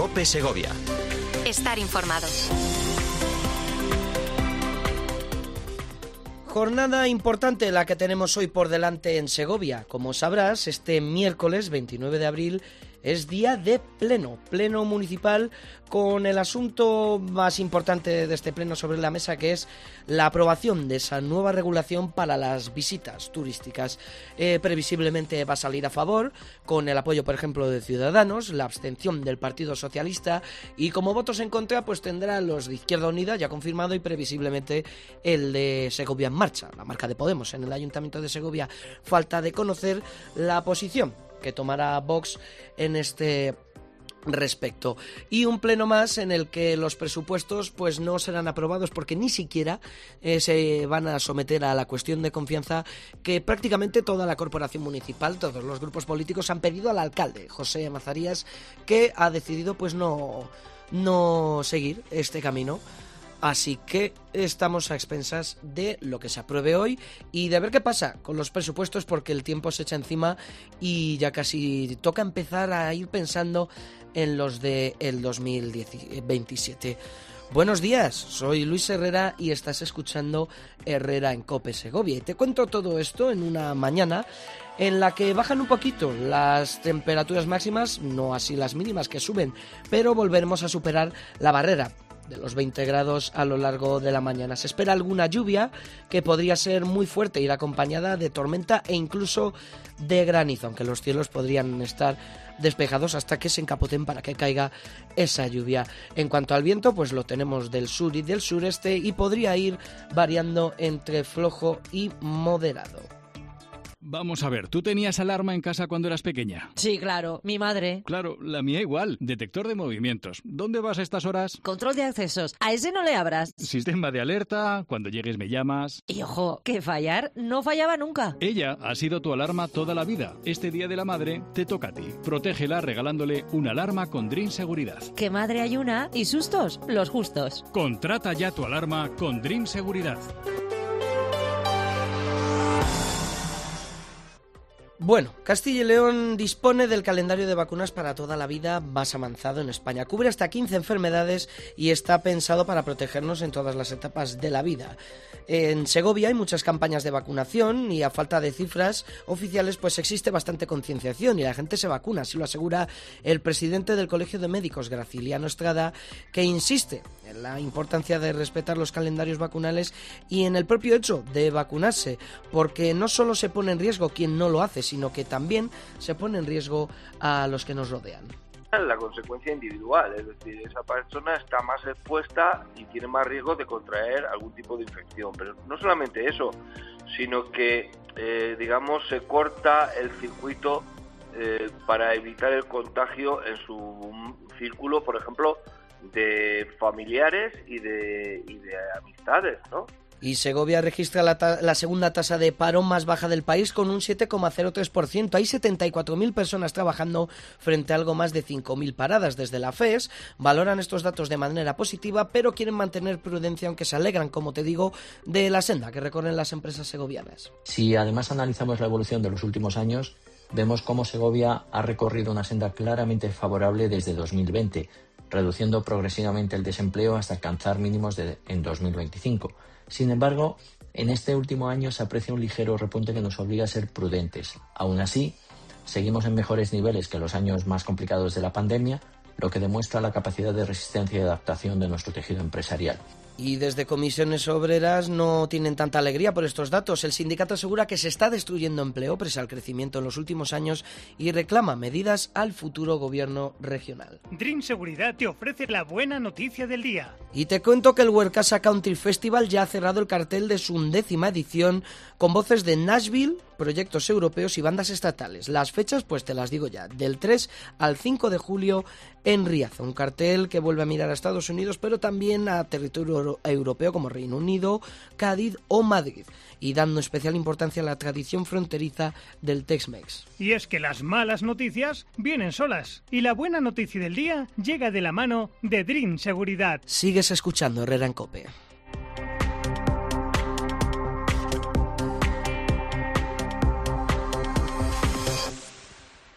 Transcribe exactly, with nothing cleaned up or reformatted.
COPE Segovia. Estar informado. Jornada importante la que tenemos hoy por delante en Segovia. Como sabrás, este miércoles veintinueve de abril es día de pleno, pleno municipal, con el asunto más importante de este pleno sobre la mesa, que es la aprobación de esa nueva regulación para las visitas turísticas. Eh, previsiblemente va a salir a favor, con el apoyo, por ejemplo, de Ciudadanos, la abstención del Partido Socialista, y como votos en contra, pues tendrá los de Izquierda Unida, ya confirmado, y previsiblemente el de Segovia en Marcha, la marca de Podemos en el Ayuntamiento de Segovia. Falta de conocer la posición que tomará Vox en este respecto. Y un pleno más en el que los presupuestos pues no serán aprobados porque ni siquiera eh, se van a someter a la cuestión de confianza que prácticamente toda la corporación municipal, todos los grupos políticos han pedido al alcalde, José Mazarías, que ha decidido pues no, no seguir este camino. Así que estamos a expensas de lo que se apruebe hoy y de ver qué pasa con los presupuestos, porque el tiempo se echa encima y ya casi toca empezar a ir pensando en los del dos mil veintisiete. Buenos días, soy Luis Herrera y estás escuchando Herrera en COPE Segovia. Y te cuento todo esto en una mañana en la que bajan un poquito las temperaturas máximas, no así las mínimas que suben, pero volveremos a superar la barrera de los veinte grados a lo largo de la mañana. Se espera alguna lluvia que podría ser muy fuerte, ir acompañada de tormenta e incluso de granizo, aunque los cielos podrían estar despejados hasta que se encapoten para que caiga esa lluvia. En cuanto al viento, pues lo tenemos del sur y del sureste y podría ir variando entre flojo y moderado. Vamos a ver, ¿tú tenías alarma en casa cuando eras pequeña? Sí, claro, mi madre. Claro, la mía igual. Detector de movimientos. ¿Dónde vas a estas horas? Control de accesos. A ese no le abras. Sistema de alerta, cuando llegues me llamas. Y ojo, que fallar no fallaba nunca. Ella ha sido tu alarma toda la vida. Este Día de la Madre te toca a ti. Protégela regalándole una alarma con Dream Seguridad. Que madre hay una y sustos los justos. Contrata ya tu alarma con Dream Seguridad. Bueno, Castilla y León dispone del calendario de vacunas para toda la vida más avanzado en España. Cubre hasta quince enfermedades y está pensado para protegernos en todas las etapas de la vida. En Segovia hay muchas campañas de vacunación y a falta de cifras oficiales pues existe bastante concienciación y la gente se vacuna, así lo asegura el presidente del Colegio de Médicos, Graciliano Estrada, que insiste en la importancia de respetar los calendarios vacunales y en el propio hecho de vacunarse, porque no solo se pone en riesgo quien no lo hace, sino que también se pone en riesgo a los que nos rodean. La consecuencia individual, es decir, esa persona está más expuesta y tiene más riesgo de contraer algún tipo de infección, pero no solamente eso, sino que, eh, digamos, se corta el circuito eh, para evitar el contagio en su círculo, por ejemplo, de familiares y de, y de amistades, ¿no? Y Segovia registra la, ta- la segunda tasa de paro más baja del país con un siete coma cero tres por ciento. Hay setenta y cuatro mil personas trabajando frente a algo más de cinco mil paradas. Desde la F E S valoran estos datos de manera positiva, pero quieren mantener prudencia, aunque se alegran, como te digo, de la senda que recorren las empresas segovianas. Si además analizamos la evolución de los últimos años, vemos cómo Segovia ha recorrido una senda claramente favorable desde dos mil veinte, reduciendo progresivamente el desempleo hasta alcanzar mínimos de, en dos mil veinticinco. Sin embargo, en este último año se aprecia un ligero repunte que nos obliga a ser prudentes. Aún así, seguimos en mejores niveles que los años más complicados de la pandemia, lo que demuestra la capacidad de resistencia y adaptación de nuestro tejido empresarial. Y desde Comisiones Obreras no tienen tanta alegría por estos datos. El sindicato asegura que se está destruyendo empleo pese al crecimiento en los últimos años y reclama medidas al futuro gobierno regional. Dream Seguridad te ofrece la buena noticia del día. Y te cuento que el Huercasa Country Festival ya ha cerrado el cartel de su undécima edición con voces de Nashville, proyectos europeos y bandas estatales. Las fechas, pues te las digo ya, del tres al cinco de julio en Riaza. Un cartel que vuelve a mirar a Estados Unidos, pero también a territorio europeo como Reino Unido, Cádiz o Madrid, y dando especial importancia a la tradición fronteriza del Tex-Mex. Y es que las malas noticias vienen solas, y la buena noticia del día llega de la mano de Dream Seguridad. Sigues escuchando Herrera en COPE.